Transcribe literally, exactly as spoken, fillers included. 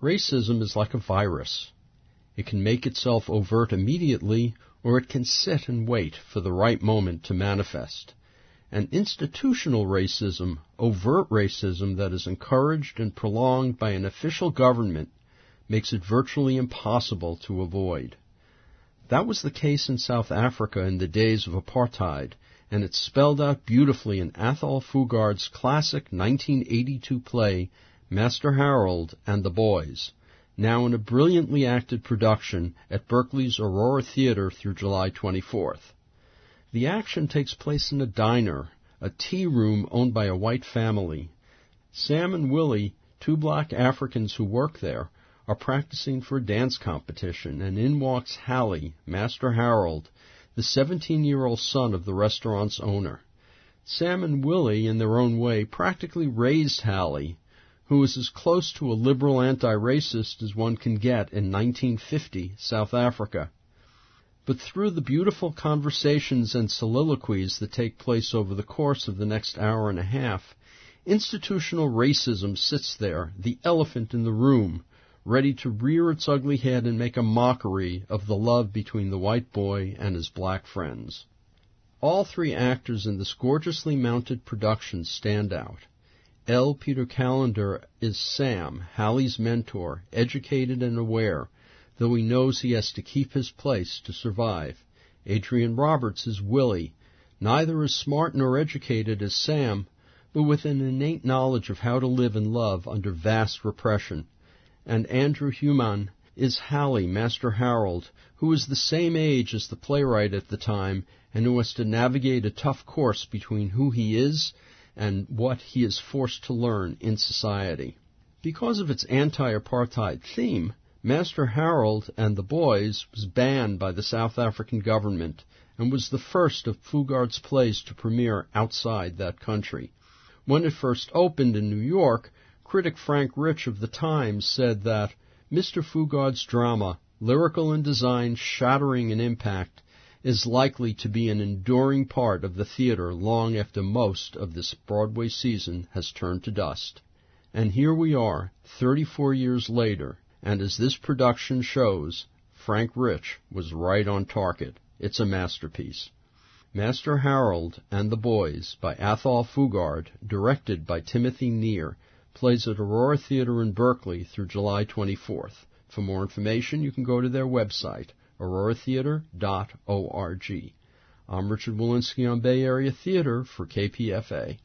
Racism is like a virus. It can make itself overt immediately, or it can sit and wait for the right moment to manifest. And institutional racism, overt racism that is encouraged and prolonged by an official government, makes it virtually impossible to avoid. That was the case in South Africa in the days of apartheid, and it's spelled out beautifully in Athol Fugard's classic nineteen eighty-two play, Master Harold and the Boys, now in a brilliantly acted production at Berkeley's Aurora Theater through July twenty-fourth. The action takes place in a diner, a tea room owned by a white family. Sam and Willie, two black Africans who work there, are practicing for a dance competition, and in walks Hallie, Master Harold, the seventeen-year-old son of the restaurant's owner. Sam and Willie, in their own way, practically raised Hallie, who is as close to a liberal anti-racist as one can get in nineteen fifty South Africa. But through the beautiful conversations and soliloquies that take place over the course of the next hour and a half, institutional racism sits there, the elephant in the room, ready to rear its ugly head and make a mockery of the love between the white boy and his black friends. All three actors in this gorgeously mounted production stand out. L. Peter Callender is Sam, Hallie's mentor, educated and aware, though he knows he has to keep his place to survive. Adrian Roberts is Willie, neither as smart nor educated as Sam, but with an innate knowledge of how to live and love under vast repression. And Andrew Human is Hallie, Master Harold, who is the same age as the playwright at the time and who has to navigate a tough course between who he is and what he is forced to learn in society. Because of its anti-apartheid theme, Master Harold and the Boys was banned by the South African government and was the first of Fugard's plays to premiere outside that country. When it first opened in New York, critic Frank Rich of The Times said that Mister Fugard's drama, lyrical in design, shattering in impact, is likely to be an enduring part of the theater long after most of this Broadway season has turned to dust. And here we are, thirty-four years later, and as this production shows, Frank Rich was right on target. It's a masterpiece. Master Harold and the Boys by Athol Fugard, directed by Timothy Neer, plays at Aurora Theater in Berkeley through July twenty-fourth. For more information, you can go to their website, aurora theater dot org. I'm Richard Walensky on Bay Area Theater for K P F A.